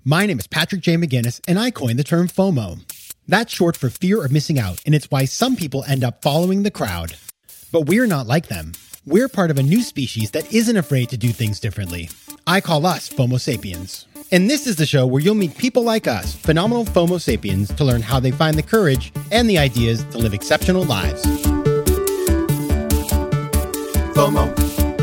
My name is Patrick J. McGinnis, and I coined the term FOMO. That's short for fear of missing out, and it's why some people end up following the crowd. But we're not like them. We're part of a new species that isn't afraid to do things differently. I call us FOMO sapiens. And this is the show where you'll meet people like us, phenomenal FOMO sapiens, to learn how they find the courage and the ideas to live exceptional lives. FOMO.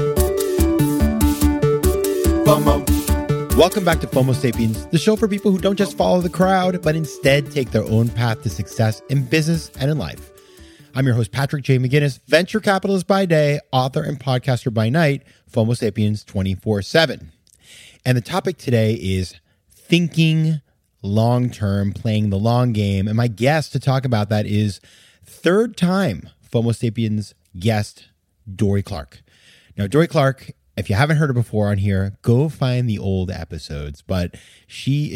FOMO. Welcome back to FOMO Sapiens, the show for people who don't just follow the crowd, but instead take their own path to success in business and in life. I'm your host, Patrick J. McGinnis, venture capitalist by day, author and podcaster by night, FOMO Sapiens 24/7. And the topic today is thinking long-term, playing the long game. And my guest to talk about that is third time FOMO Sapiens guest, Dorie Clark. Now, Dorie Clark, if you haven't heard her before on here, go find the old episodes. But she's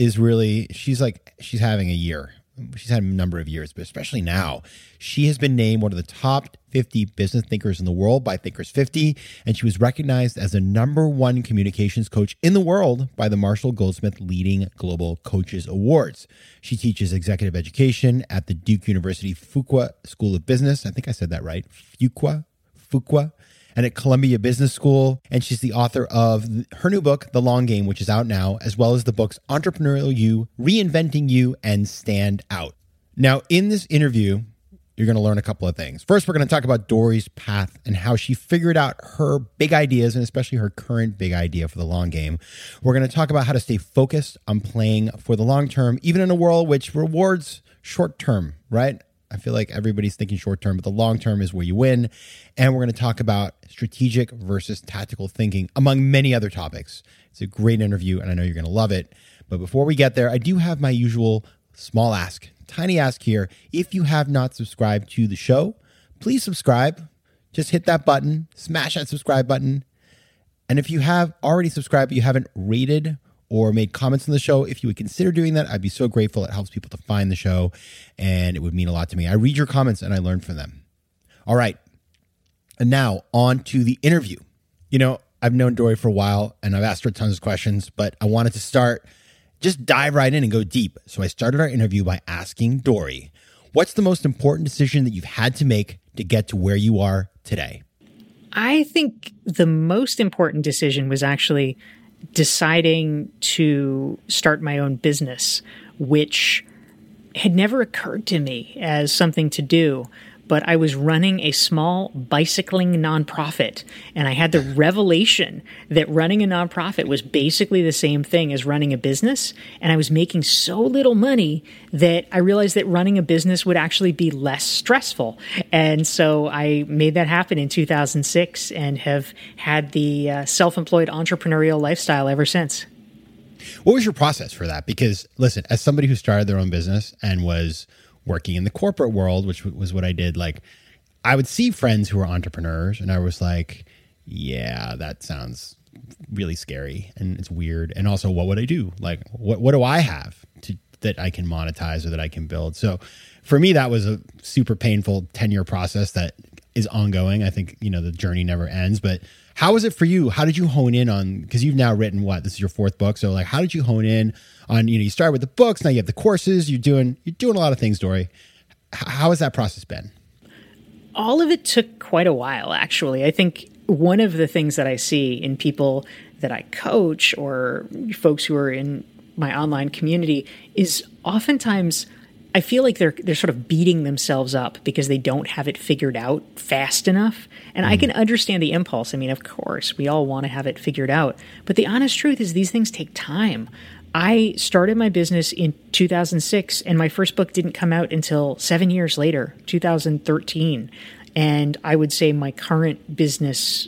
having a year. She's had a number of years, but especially now. She has been named one of the top 50 business thinkers in the world by Thinkers 50, and she was recognized as the #1 communications coach in the world by the Marshall Goldsmith Leading Global Coaches Awards. She teaches executive education at the Duke University Fuqua School of Business. I think I said that right. Fuqua. And at Columbia Business School. And she's the author of her new book, The Long Game, which is out now, as well as the books Entrepreneurial You, Reinventing You, and Stand Out. Now, in this interview, you're going to learn a couple of things. First, we're going to talk about Dorie's path and how she figured out her big ideas, and especially her current big idea for the long game. We're going to talk about how to stay focused on playing for the long term, even in a world which rewards short term, right? I feel like everybody's thinking short term, but the long term is where you win. And we're going to talk about strategic versus tactical thinking, among many other topics. It's a great interview, and I know you're going to love it. But before we get there, I do have my usual small ask, tiny ask here. If you have not subscribed to the show, please subscribe. Just hit that button, smash that subscribe button. And if you have already subscribed, but you haven't rated or made comments on the show, if you would consider doing that, I'd be so grateful. It helps people to find the show, and it would mean a lot to me. I read your comments, and I learn from them. All right. And now, on to the interview. You know, I've known Dorie for a while, and I've asked her tons of questions, but I wanted to just dive right in and go deep. So I started our interview by asking Dorie, what's the most important decision that you've had to make to get to where you are today? I think the most important decision was actually deciding to start my own business, which had never occurred to me as something to do. But I was running a small bicycling nonprofit, and I had the revelation that running a nonprofit was basically the same thing as running a business. And I was making so little money that I realized that running a business would actually be less stressful. And so I made that happen in 2006 and have had the self-employed entrepreneurial lifestyle ever since. What was your process for that? Because listen, as somebody who started their own business and was working in the corporate world, which was what I did, like I would see friends who were entrepreneurs and I was like, yeah, that sounds really scary and it's weird. And also, what would I do? Like, what do I have that I can monetize or that I can build? So for me, that was a super painful 10-year process that is ongoing. I think, the journey never ends, but how was it for you? How did you hone in on, because you've now written this is your 4th book. So like, how did you hone in on, you started with the books, now you have the courses, you're doing a lot of things, Dorie. How has that process been? All of it took quite a while, actually. I think one of the things that I see in people that I coach or folks who are in my online community is oftentimes I feel like they're sort of beating themselves up because they don't have it figured out fast enough. And I can understand the impulse. I mean, of course, we all want to have it figured out. But the honest truth is these things take time. I started my business in 2006, and my first book didn't come out until 7 years later, 2013. And I would say my current business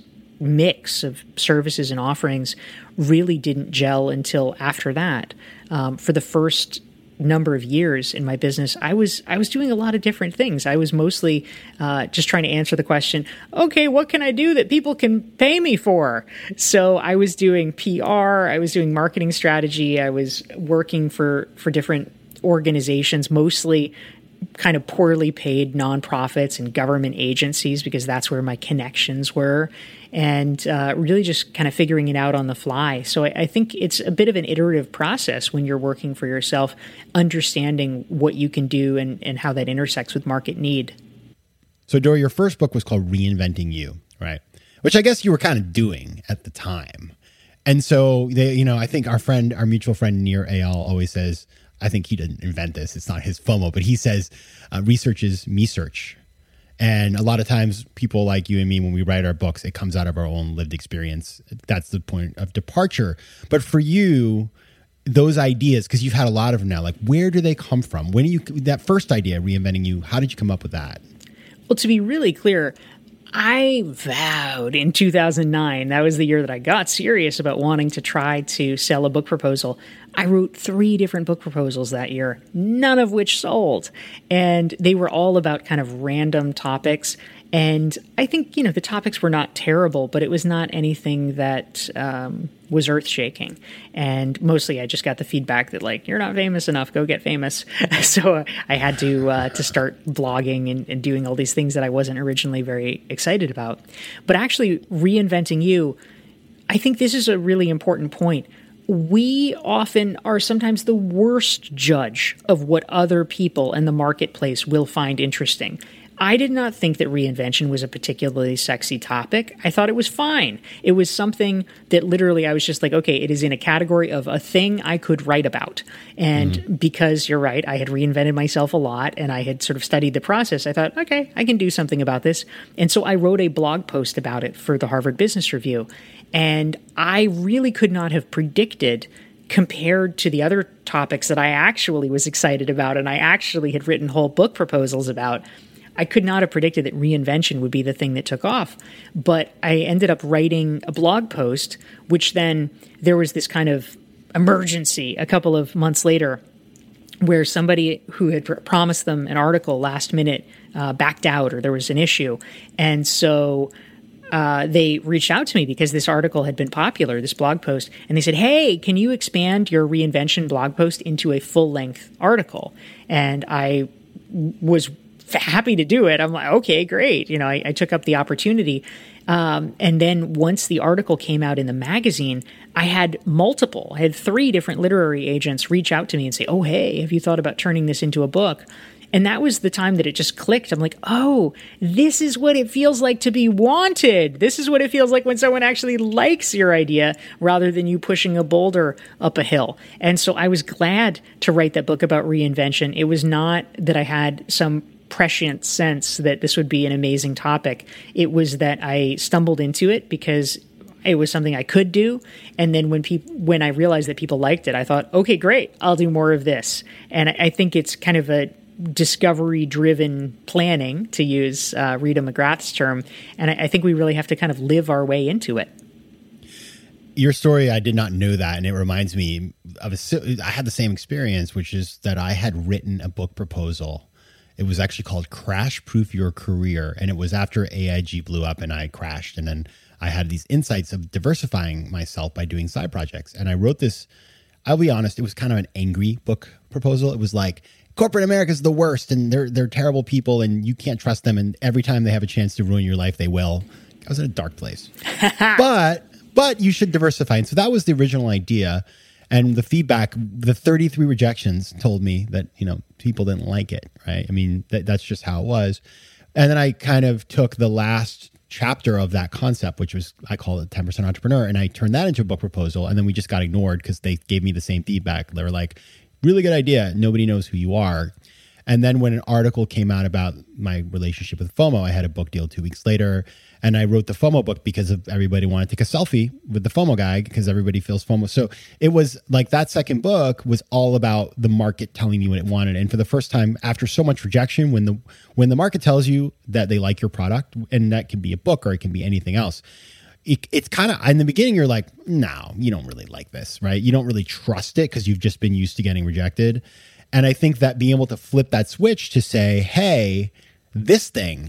mix of services and offerings really didn't gel until after that. For the first number of years in my business, I was doing a lot of different things. I was mostly just trying to answer the question, okay, what can I do that people can pay me for? So I was doing PR, I was doing marketing strategy, I was working for different organizations, mostly kind of poorly paid nonprofits and government agencies because that's where my connections were, and really just kind of figuring it out on the fly. So I think it's a bit of an iterative process when you're working for yourself, understanding what you can do and how that intersects with market need. So Dory, your first book was called Reinventing You, right? Which I guess you were kind of doing at the time. And so I think our mutual friend Nir Eyal always says, I think he didn't invent this, it's not his FOMO, but he says research is me search. And a lot of times people like you and me, when we write our books, it comes out of our own lived experience. That's the point of departure. But for you, those ideas, because you've had a lot of them now, like where do they come from? That first idea, Reinventing You, how did you come up with that? Well, to be really clear, I vowed in 2009, that was the year that I got serious about wanting to try to sell a book proposal. I wrote 3 different book proposals that year, none of which sold. And they were all about kind of random topics. And I think, the topics were not terrible, but it was not anything that was earth-shaking. And mostly I just got the feedback that, like, you're not famous enough, go get famous. So I had to start blogging and doing all these things that I wasn't originally very excited about. But actually, Reinventing You, I think this is a really important point. We often are sometimes the worst judge of what other people and the marketplace will find interesting. I did not think that reinvention was a particularly sexy topic. I thought it was fine. It was something that literally I was just like, okay, it is in a category of a thing I could write about. And because you're right, I had reinvented myself a lot and I had sort of studied the process, I thought, okay, I can do something about this. And so I wrote a blog post about it for the Harvard Business Review. And I really could not have predicted, compared to the other topics that I actually was excited about and I actually had written whole book proposals about, I could not have predicted that reinvention would be the thing that took off. But I ended up writing a blog post, which then there was this kind of emergency a couple of months later where somebody who had promised them an article last minute backed out, or there was an issue. And so they reached out to me because this article had been popular, this blog post, and they said, hey, can you expand your reinvention blog post into a full-length article? And I was happy to do it. I'm like, okay, great. I took up the opportunity. And then once the article came out in the magazine, I had 3 different literary agents reach out to me and say, oh, hey, have you thought about turning this into a book? And that was the time that it just clicked. I'm like, oh, this is what it feels like to be wanted. This is what it feels like when someone actually likes your idea rather than you pushing a boulder up a hill. And so I was glad to write that book about reinvention. It was not that I had some prescient sense that this would be an amazing topic. It was that I stumbled into it because it was something I could do. And then when I realized that people liked it, I thought, okay, great, I'll do more of this. And I think it's kind of a discovery-driven planning, to use Rita McGrath's term. And I think we really have to kind of live our way into it. Your story, I did not know that. And it reminds me of I had the same experience, which is that I had written a book proposal. It was actually called Crash Proof Your Career. And it was after AIG blew up and I crashed. And then I had these insights of diversifying myself by doing side projects. And I wrote this, I'll be honest, it was kind of an angry book proposal. It was like, corporate America is the worst and they're terrible people and you can't trust them. And every time they have a chance to ruin your life, they will. I was in a dark place. But you should diversify. And so that was the original idea. And the feedback, the 33 rejections told me that, people didn't like it, right? I mean, that's just how it was. And then I kind of took the last chapter of that concept, which was, I call it 10% Entrepreneur, and I turned that into a book proposal. And then we just got ignored because they gave me the same feedback. They were like, really good idea. Nobody knows who you are. And then when an article came out about my relationship with FOMO, I had a book deal 2 weeks later. And I wrote the FOMO book because of everybody wanted to take a selfie with the FOMO guy because everybody feels FOMO. So it was like that second book was all about the market telling me what it wanted. And for the first time, after so much rejection, when the market tells you that they like your product, and that can be a book or it can be anything else, it's kind of, in the beginning, you're like, no, you don't really like this, right? You don't really trust it because you've just been used to getting rejected. And I think that being able to flip that switch to say, hey, this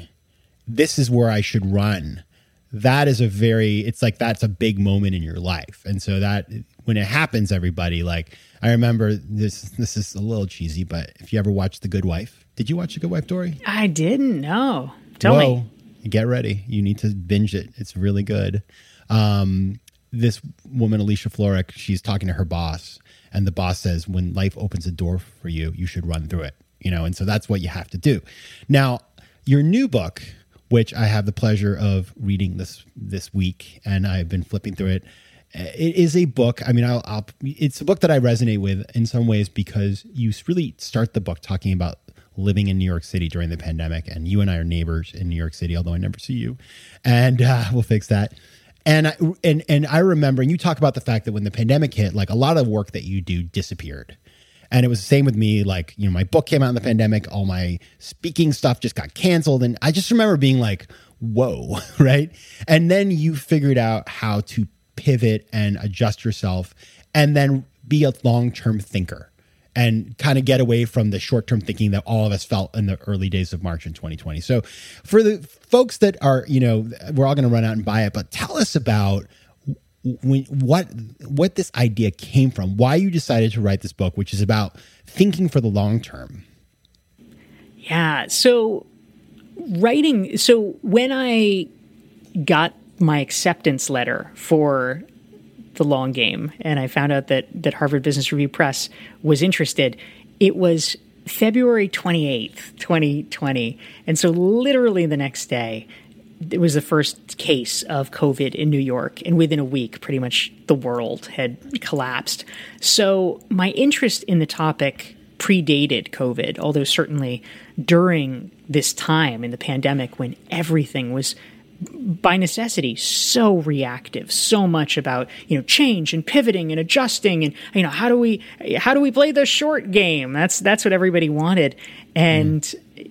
is where I should run. That's a big moment in your life. And so that when it happens, everybody, like, I remember this is a little cheesy, but if you ever watch The Good Wife, Did you watch The Good Wife, Dory? I didn't know. Tell me. Get ready. You need to binge it. It's really good. This woman, Alicia Florrick, she's talking to her boss, and the boss says, when life opens a door for you, you should run through it. And so that's what you have to do. Now, your new book, which I have the pleasure of reading this week, and I've been flipping through it. It is a book. I mean, it's a book that I resonate with in some ways because you really start the book talking about living in New York City during the pandemic, and you and I are neighbors in New York City, although I never see you, and we'll fix that. And I remember, and you talk about the fact that when the pandemic hit, like a lot of work that you do disappeared. And it was the same with me. Like, my book came out in the pandemic, all my speaking stuff just got canceled. And I just remember being like, whoa, right? And then you figured out how to pivot and adjust yourself and then be a long-term thinker and kind of get away from the short-term thinking that all of us felt in the early days of March in 2020. So for the folks that are, we're all going to run out and buy it, but tell us about what this idea came from, why you decided to write this book, which is about thinking for the long term. Yeah. So when I got my acceptance letter for The Long Game, and I found out that Harvard Business Review Press was interested, it was February 28th, 2020. And so literally the next day, it was the first case of COVID in New York. And within a week, pretty much the world had collapsed. So my interest in the topic predated COVID, although certainly during this time in the pandemic when everything was by necessity so reactive, so much about change and pivoting and adjusting, and how do we play the short game? That's what everybody wanted, and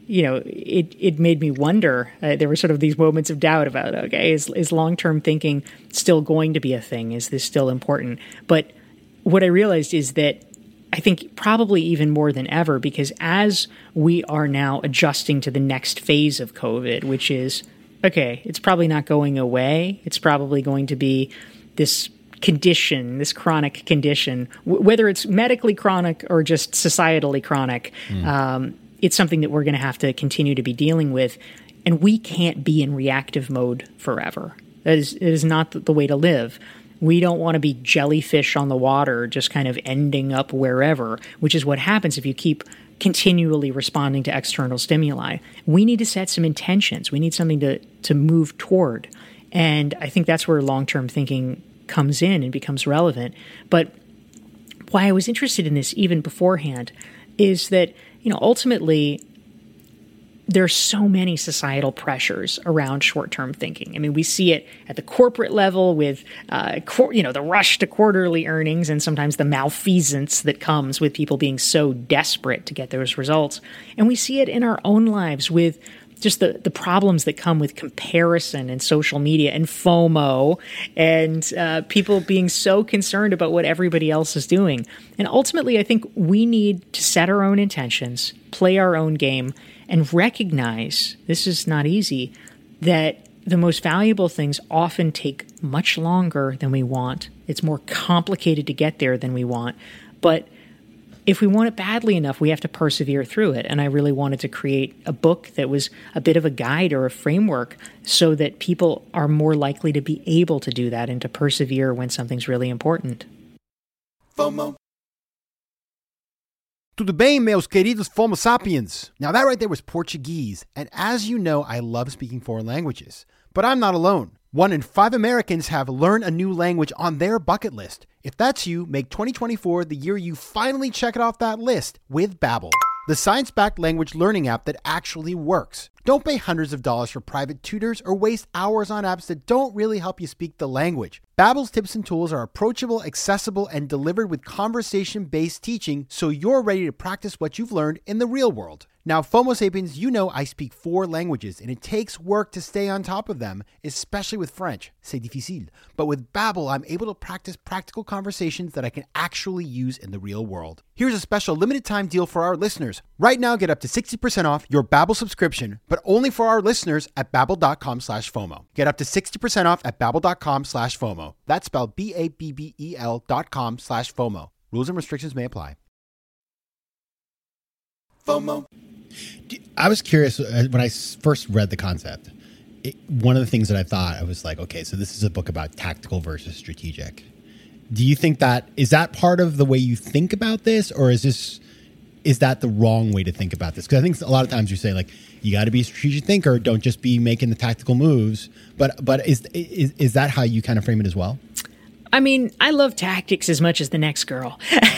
it made me wonder. There were sort of these moments of doubt about, okay, is long-term thinking still going to be a thing? Is this still important? But what I realized is that I think probably even more than ever, because as we are now adjusting to the next phase of COVID, which is, okay, it's probably not going away. It's probably going to be this condition, this chronic condition, whether it's medically chronic or just societally chronic. It's something that we're going to have to continue to be dealing with. And we can't be in reactive mode forever. It is not the way to live. We don't want to be jellyfish on the water, just kind of ending up wherever, which is what happens if you keep continually responding to external stimuli. We need to set some intentions. We need something to move toward. And I think that's where long-term thinking comes in and becomes relevant. But why I was interested in this even beforehand is that, ultimately there are so many societal pressures around short-term thinking. I mean, we see it at the corporate level with, the rush to quarterly earnings and sometimes the malfeasance that comes with people being so desperate to get those results. And we see it in our own lives with just the problems that come with comparison and social media and FOMO and people being so concerned about what everybody else is doing. And ultimately, I think we need to set our own intentions, play our own game, and recognize, this is not easy, that the most valuable things often take much longer than we want. It's more complicated to get there than we want. But if we want it badly enough, we have to persevere through it. And I really wanted to create a book that was a bit of a guide or a framework so that people are more likely to be able to do that and to persevere when something's really important. FOMO. Tudo bem, meus queridos Fomo sapiens? Now that right there was Portuguese. And as you know, I love speaking foreign languages. But I'm not alone. 1 in 5 Americans have learned a new language on their bucket list. If that's you, make 2024 the year you finally check it off that list with Babbel, the science-backed language learning app that actually works. Don't pay hundreds of dollars for private tutors or waste hours on apps that don't really help you speak the language. Babbel's tips and tools are approachable, accessible, and delivered with conversation-based teaching so you're ready to practice what you've learned in the real world. Now, Fomo Sapiens, you know I speak 4 languages, and it takes work to stay on top of them, especially with French. C'est difficile. But with Babbel, I'm able to practice practical conversations that I can actually use in the real world. Here's a special limited-time deal for our listeners. Right now, get up to 60% off your Babbel subscription, but only for our listeners at Babbel.com/FOMO. Get up to 60% off at Babbel.com/FOMO. That's spelled BABBEL.com/FOMO. Rules and restrictions may apply. FOMO. I was curious when I first read the concept. One of the things that I thought, I was like, okay, so this is a book about tactical versus strategic. Do you think is that part of the way you think about this, or is that the wrong way to think about this? Because I think a lot of times you say, like, you got to be a strategic thinker. Don't just be making the tactical moves. But is that how you kind of frame it as well? I mean, I love tactics as much as the next girl.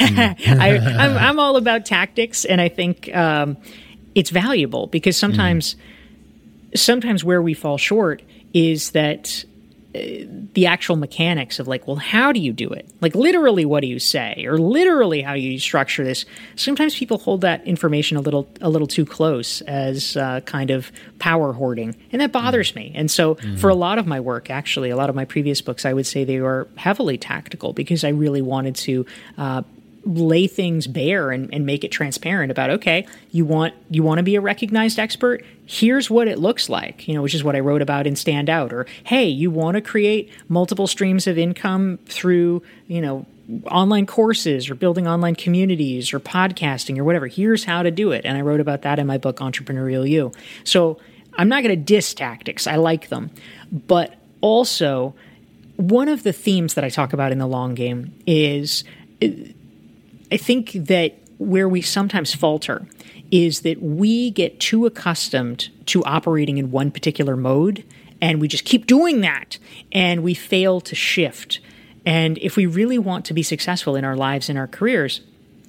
I'm all about tactics, and I think it's valuable because sometimes where we fall short is that the actual mechanics of, like, well, how do you do it? Like, literally, what do you say? Or literally, how do you structure this? Sometimes people hold that information a little too close as kind of power hoarding, and that bothers me. And so for a lot of my work, actually, a lot of my previous books, I would say they were heavily tactical because I really wanted to lay things bare and make it transparent about, okay, you want to be a recognized expert? Here's what it looks like, which is what I wrote about in Stand Out. Or, hey, you want to create multiple streams of income through, online courses or building online communities or podcasting or whatever. Here's how to do it. And I wrote about that in my book, Entrepreneurial You. So I'm not going to diss tactics. I like them. But also, one of the themes that I talk about in The Long Game is, I think that where we sometimes falter is that we get too accustomed to operating in one particular mode, and we just keep doing that, and we fail to shift. And if we really want to be successful in our lives and our careers,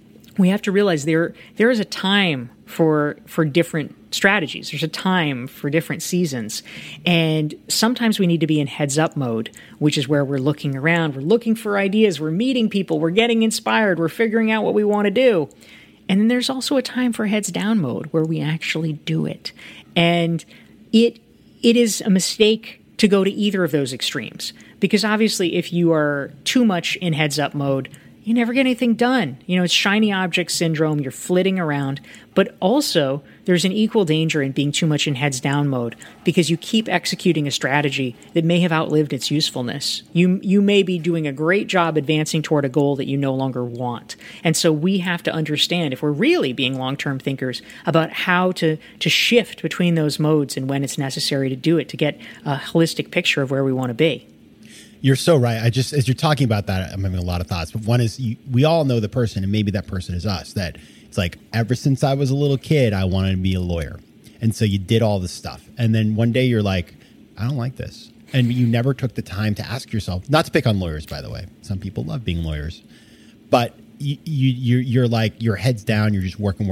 we have to realize there is a time for different strategies. There's a time for different seasons. And sometimes we need to be in heads-up mode, which is where we're looking around, we're looking for ideas, we're meeting people, we're getting inspired, we're figuring out what we want to do. And then there's also a time for heads-down mode where we actually do it. And it is a mistake to go to either of those extremes. Because obviously, if you are too much in heads-up mode, you never get anything done. It's shiny object syndrome. You're flitting around. But also, there's an equal danger in being too much in heads down mode because you keep executing a strategy that may have outlived its usefulness. You may be doing a great job advancing toward a goal that you no longer want. And so we have to understand, if we're really being long-term thinkers, about how to shift between those modes and when it's necessary to do it to get a holistic picture of where we want to be. You're so right. As you're talking about that, I'm having a lot of thoughts. But one is, we all know the person, and maybe that person is us, that it's like, ever since I was a little kid, I wanted to be a lawyer. And so you did all this stuff. And then one day you're like, I don't like this. And you never took the time to ask yourself, not to pick on lawyers, by the way. Some people love being lawyers. But you're like, your head's down, you're just working.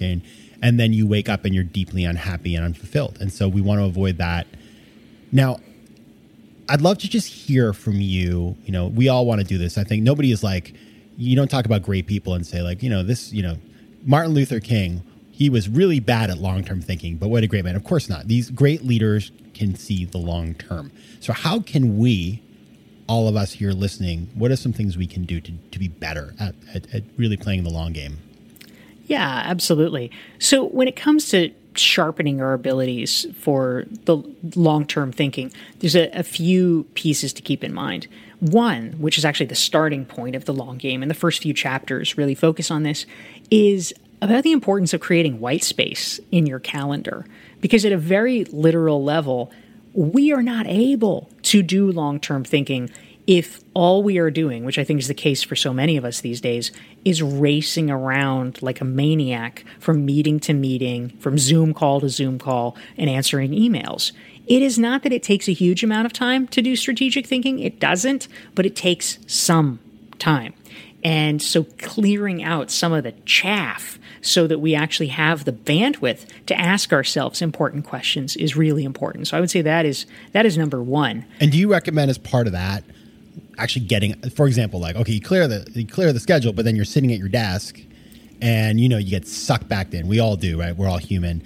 And then you wake up and you're deeply unhappy and unfulfilled. And so we want to avoid that. Now, I'd love to just hear from you. We all want to do this. I think nobody is like, you don't talk about great people and say, like, Martin Luther King, he was really bad at long-term thinking, but what a great man. Of course not. These great leaders can see the long term. So how can we, all of us here listening, what are some things we can do to be better at really playing the long game? Yeah, absolutely. So when it comes to sharpening our abilities for the long-term thinking, there's a few pieces to keep in mind. One, which is actually the starting point of the long game, and the first few chapters really focus on this, is about the importance of creating white space in your calendar. Because at a very literal level, we are not able to do long-term thinking if all we are doing, which I think is the case for so many of us these days, is racing around like a maniac from meeting to meeting, from Zoom call to Zoom call, and answering emails. It is not that it takes a huge amount of time to do strategic thinking. It doesn't, but it takes some time. And so clearing out some of the chaff so that we actually have the bandwidth to ask ourselves important questions is really important. So I would say that is number one. And do you recommend, as part of that, actually getting, for example, like, okay, you clear the schedule, but then you're sitting at your desk and, you get sucked back in. We all do, right? We're all human.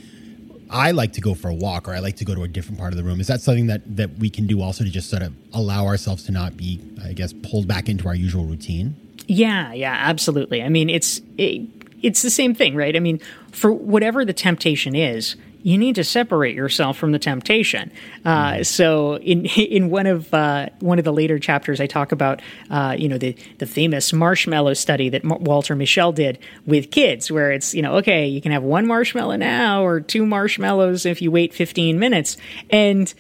I like to go for a walk, or I like to go to a different part of the room. Is that something that we can do also to just sort of allow ourselves to not be, I guess, pulled back into our usual routine? Yeah, absolutely. I mean, it's the same thing, right? I mean, for whatever the temptation is, you need to separate yourself from the temptation. So in one of the later chapters, I talk about the famous marshmallow study that Walter Mischel did with kids, where it's okay, you can have one marshmallow now or two marshmallows if you wait 15 minutes, and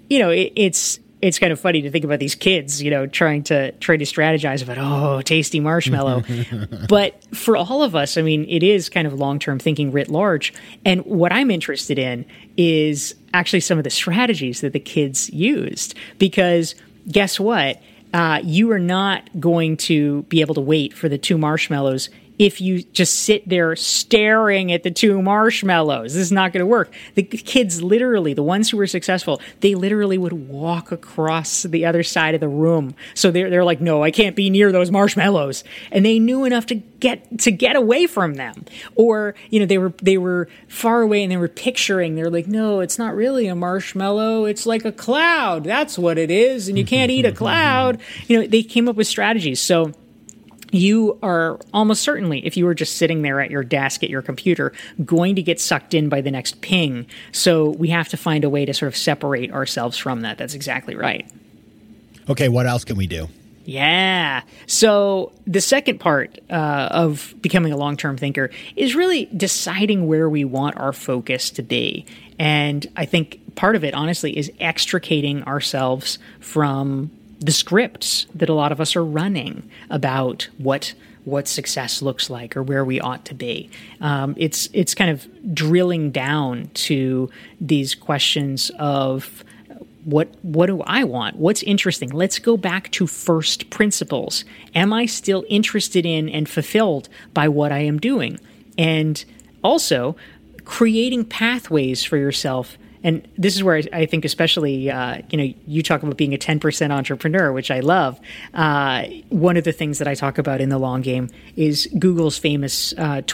it's kind of funny to think about these kids, trying to strategize about, tasty marshmallow. But for all of us, I mean, it is kind of long-term thinking writ large. And what I'm interested in is actually some of the strategies that the kids used. Because guess what? You are not going to be able to wait for the two marshmallows if you just sit there staring at the two marshmallows. This is not going to work. The kids literally, the ones who were successful, they literally would walk across the other side of the room. So they're like, no, I can't be near those marshmallows. And they knew enough to get away from them. Or, they were far away and they were picturing, they're like, no, it's not really a marshmallow. It's like a cloud. That's what it is. And you can't eat a cloud. They came up with strategies. So you are almost certainly, if you were just sitting there at your desk at your computer, going to get sucked in by the next ping. So we have to find a way to sort of separate ourselves from that. That's exactly right. Okay, what else can we do? Yeah. So the second part of becoming a long-term thinker is really deciding where we want our focus to be. And I think part of it, honestly, is extricating ourselves from the scripts that a lot of us are running about what success looks like or where we ought to be. It's kind of drilling down to these questions of what do I want? What's interesting? Let's go back to first principles. Am I still interested in and fulfilled by what I am doing? And also creating pathways for yourself. And this is where I think especially, you talk about being a 10% entrepreneur, which I love. One of the things that I talk about in the long game is Google's famous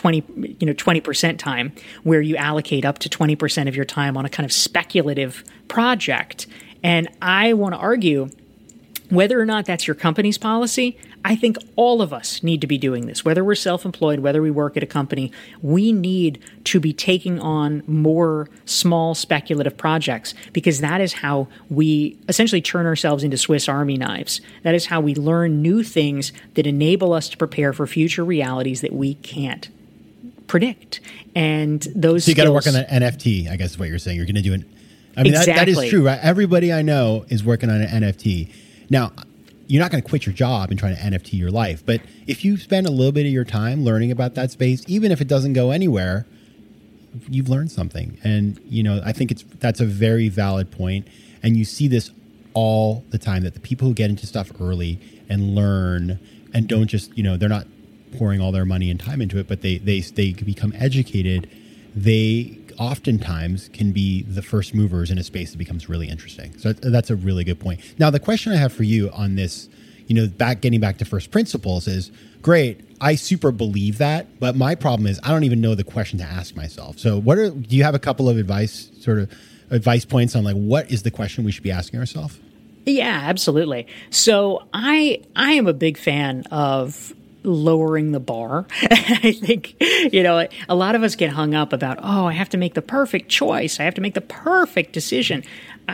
20% time, where you allocate up to 20% of your time on a kind of speculative project. And I want to argue, whether or not that's your company's policy, I think all of us need to be doing this. Whether we're self-employed, whether we work at a company, we need to be taking on more small speculative projects, because that is how we essentially turn ourselves into Swiss Army knives. That is how we learn new things that enable us to prepare for future realities that we can't predict. And those So you got to work on that NFT, I guess is what you're saying. You're going to do it. I mean, exactly. that is true, right? Everybody I know is working on an NFT. Now, you're not going to quit your job and try to NFT your life. But if you spend a little bit of your time learning about that space, even if it doesn't go anywhere, you've learned something. And, I think that's a very valid point. And you see this all the time, that the people who get into stuff early and learn and don't just, they're not pouring all their money and time into it, but they become educated. They oftentimes can be the first movers in a space that becomes really interesting. So that's a really good point. Now, the question I have for you on this, getting back to first principles is, great, I super believe that, but my problem is I don't even know the question to ask myself. So do you have a couple of advice points on what is the question we should be asking ourselves? Yeah, absolutely. So I am a big fan of lowering the bar. I think, a lot of us get hung up about, I have to make the perfect choice. I have to make the perfect decision.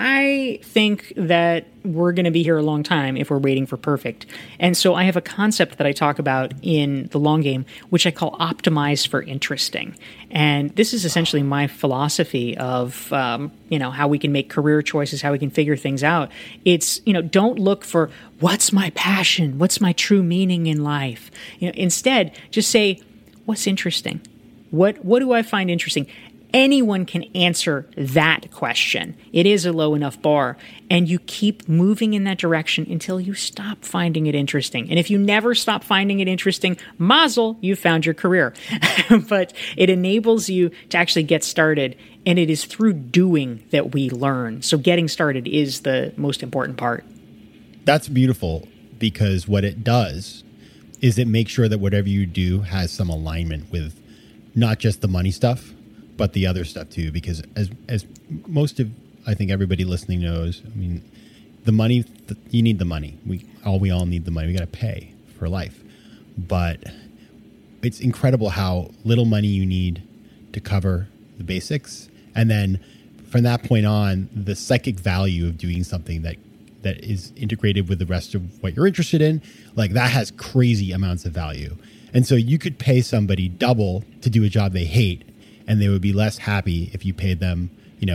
I think that we're going to be here a long time if we're waiting for perfect. And so I have a concept that I talk about in the long game, which I call optimize for interesting. And this is essentially my philosophy of, how we can make career choices, how we can figure things out. It's, don't look for what's my passion, what's my true meaning in life. Instead, just say, what's interesting? What do I find interesting? Anyone can answer that question. It is a low enough bar, and you keep moving in that direction until you stop finding it interesting. And if you never stop finding it interesting, mazel, you found your career. But it enables you to actually get started, and it is through doing that we learn. So getting started is the most important part. That's beautiful, because what it does is it makes sure that whatever you do has some alignment with not just the money stuff, but the other stuff too, because as most of, I think everybody listening knows, I mean, the money, you need the money. We all need the money. We got to pay for life. But it's incredible how little money you need to cover the basics And then from that point on, the psychic value of doing something that is integrated with the rest of what you're interested in, like that has crazy amounts of value. And so you could pay somebody double to do a job they hate, and they would be less happy if you paid them,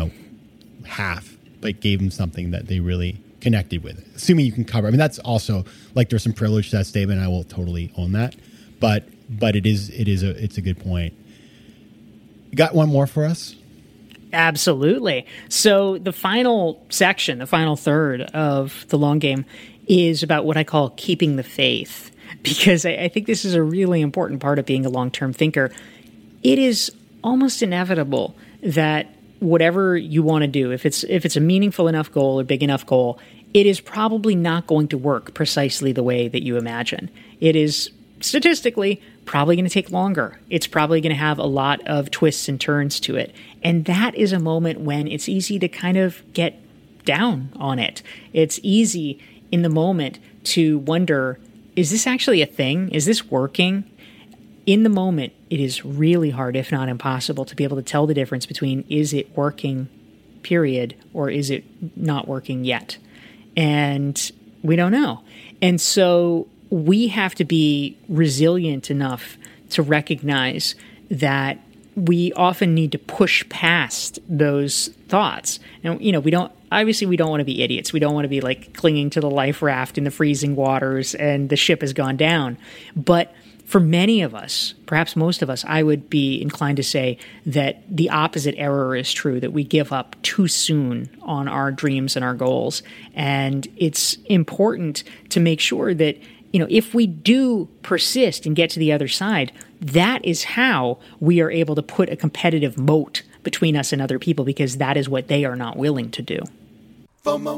half, but gave them something that they really connected with, assuming you can cover. I mean, that's also like there's some privilege to that statement. I will totally own that, but it's a good point. You got one more for us? Absolutely. So the final section, the final third of the long game is about what I call keeping the faith, because I think this is a really important part of being a long-term thinker. It is almost inevitable that whatever you want to do, if it's a meaningful enough goal or big enough goal, it is probably not going to work precisely the way that you imagine. It is statistically probably going to take longer. It's probably going to have a lot of twists and turns to it. And that is a moment when it's easy to kind of get down on it. It's easy in the moment to wonder, is this actually a thing? Is this working? In the moment, it is really hard, if not impossible, to be able to tell the difference between is it working, period, or is it not working yet? And we don't know. And so we have to be resilient enough to recognize that we often need to push past those thoughts. And, we don't want to be idiots. We don't want to be like clinging to the life raft in the freezing waters and the ship has gone down. But for many of us, perhaps most of us, I would be inclined to say that the opposite error is true, that we give up too soon on our dreams and our goals. And it's important to make sure that, if we do persist and get to the other side, that is how we are able to put a competitive moat between us and other people, because that is what they are not willing to do. FOMO.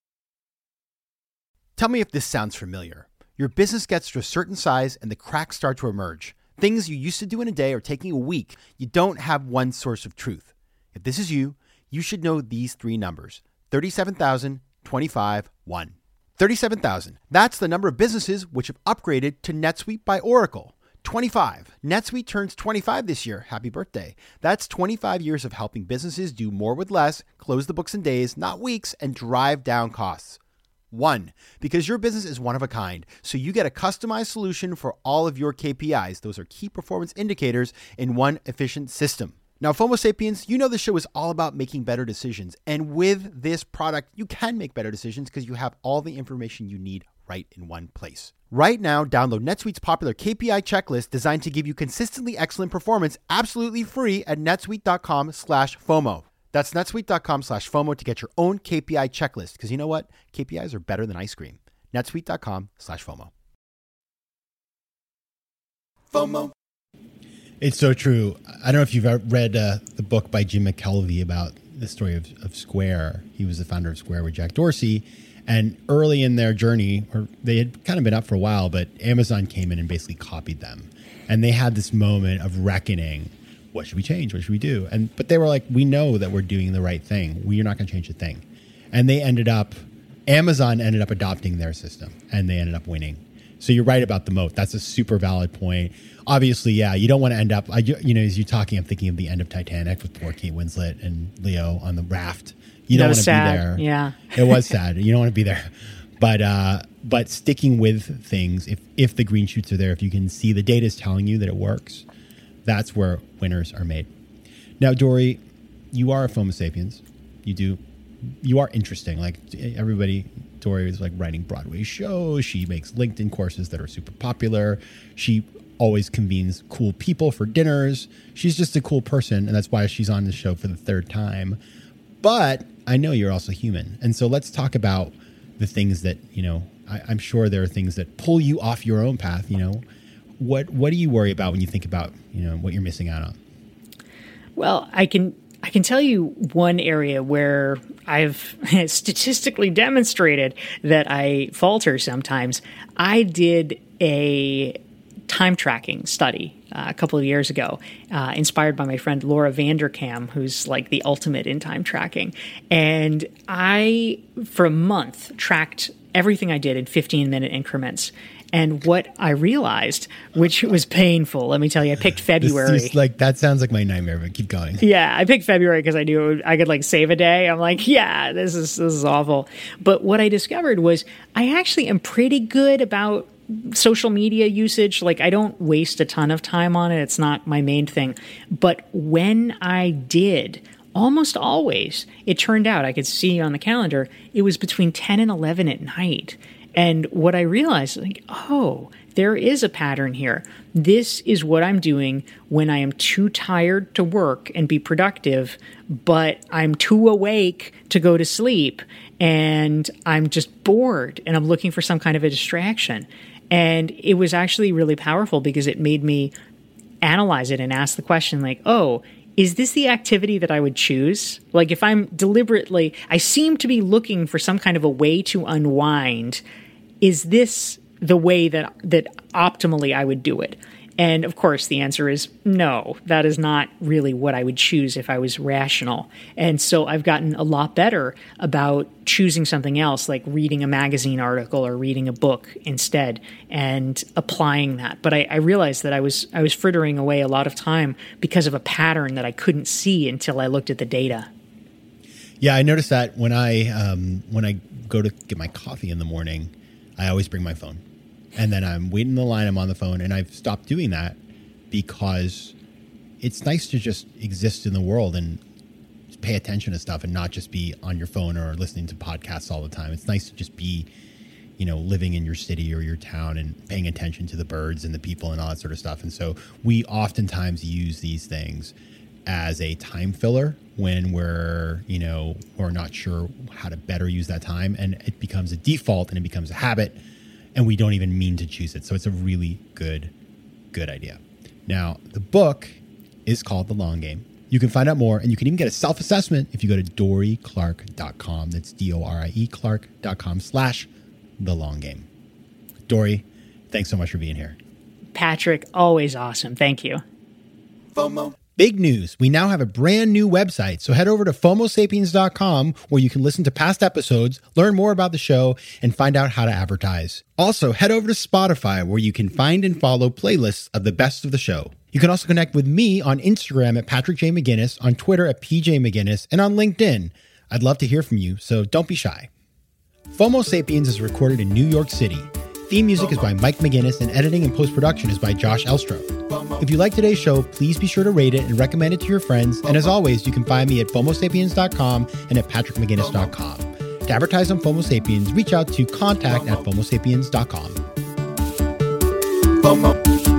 Tell me if this sounds familiar. Your business gets to a certain size and the cracks start to emerge. Things you used to do in a day are taking a week. You don't have one source of truth. If this is you, you should know these three numbers: 37,000, 25, 1. 37,000. That's the number of businesses which have upgraded to NetSuite by Oracle. 25. NetSuite turns 25 this year. Happy birthday. That's 25 years of helping businesses do more with less, close the books in days, not weeks, and drive down costs. 1, because your business is one of a kind, so you get a customized solution for all of your KPIs. Those are key performance indicators in one efficient system. Now, FOMO Sapiens, you know the show is all about making better decisions. And with this product, you can make better decisions because you have all the information you need right in one place. Right now, download NetSuite's popular KPI checklist designed to give you consistently excellent performance absolutely free at netsuite.com/FOMO. That's netsuite.com/FOMO to get your own KPI checklist. Because you know what? KPIs are better than ice cream. netsuite.com/FOMO. FOMO. It's so true. I don't know if you've ever read the book by Jim McKelvey about the story of Square. He was the founder of Square with Jack Dorsey. And early in their journey, or they had kind of been up for a while, but Amazon came in and basically copied them. And they had this moment of reckoning. What should we change? What should we do? But they were like, we know that we're doing the right thing. We're not going to change a thing. And Amazon ended up adopting their system, and they ended up winning. So you're right about the moat. That's a super valid point. Obviously, yeah, you don't want to end up, as you're talking, I'm thinking of the end of Titanic with poor Kate Winslet and Leo on the raft. You don't want to be there. Yeah. It was sad. You don't want to be there. But sticking with things, if the green shoots are there, if you can see the data is telling you that it works, that's where winners are made. Now, Dory, you are a FOMO Sapiens. You are interesting. Like everybody, Dory is like writing Broadway shows. She makes LinkedIn courses that are super popular. She always convenes cool people for dinners. She's just a cool person, and that's why she's on the show for the third time. But I know you're also human. And so let's talk about the things that, I'm sure there are things that pull you off your own path. What do you worry about when you think about, what you're missing out on? Well, I can tell you one area where I've statistically demonstrated that I falter sometimes. I did a time tracking study a couple of years ago, inspired by my friend Laura Vanderkam, who's like the ultimate in time tracking. And I, for a month, tracked everything I did in 15-minute increments. And what I realized, which was painful, let me tell you, I picked February. That sounds like my nightmare, but keep going. Yeah, I picked February because I knew I could save a day. I'm like, yeah, this is awful. But what I discovered was I actually am pretty good about social media usage. I don't waste a ton of time on it. It's not my main thing. But when I did, almost always, it turned out, I could see on the calendar, it was between 10 and 11 at night. And what I realized, there is a pattern here. This is what I'm doing when I am too tired to work and be productive, but I'm too awake to go to sleep, and I'm just bored, and I'm looking for some kind of a distraction. And it was actually really powerful because it made me analyze it and ask the question is this the activity that I would choose? If I'm deliberately, I seem to be looking for some kind of a way to unwind. Is this the way that optimally I would do it? And of course, the answer is no, that is not really what I would choose if I was rational. And so I've gotten a lot better about choosing something else, like reading a magazine article or reading a book instead, and applying that. But I realized that I was frittering away a lot of time because of a pattern that I couldn't see until I looked at the data. Yeah, I noticed that when I go to get my coffee in the morning, I always bring my phone. And then I'm waiting in the line, I'm on the phone, and I've stopped doing that because it's nice to just exist in the world and pay attention to stuff and not just be on your phone or listening to podcasts all the time. It's nice to just be, living in your city or your town and paying attention to the birds and the people and all that sort of stuff. And so we oftentimes use these things as a time filler when we're not sure how to better use that time, and it becomes a default and it becomes a habit, and we don't even mean to choose it. So it's a really good idea. Now, the book is called The Long Game. You can find out more, and you can even get a self-assessment if you go to DoryClark.com. That's DORIE Clark.com/The Long Game. Dory, thanks so much for being here. Patrick, always awesome. Thank you. FOMO. Big news. We now have a brand new website. So head over to FOMOSapiens.com where you can listen to past episodes, learn more about the show, and find out how to advertise. Also, head over to Spotify where you can find and follow playlists of the best of the show. You can also connect with me on Instagram at Patrick J. McGinnis, on Twitter at PJ McGinnis, and on LinkedIn. I'd love to hear from you, so don't be shy. FOMO Sapiens is recorded in New York City. Theme music is by Mike McGinnis, and editing and post-production is by Josh Elstrom. If you like today's show, please be sure to rate it and recommend it to your friends. And as always, you can find me at FOMOSapiens.com and at PatrickMcGinnis.com. To advertise on FOMO Sapiens, reach out to contact@FOMOSapiens.com. FOMO.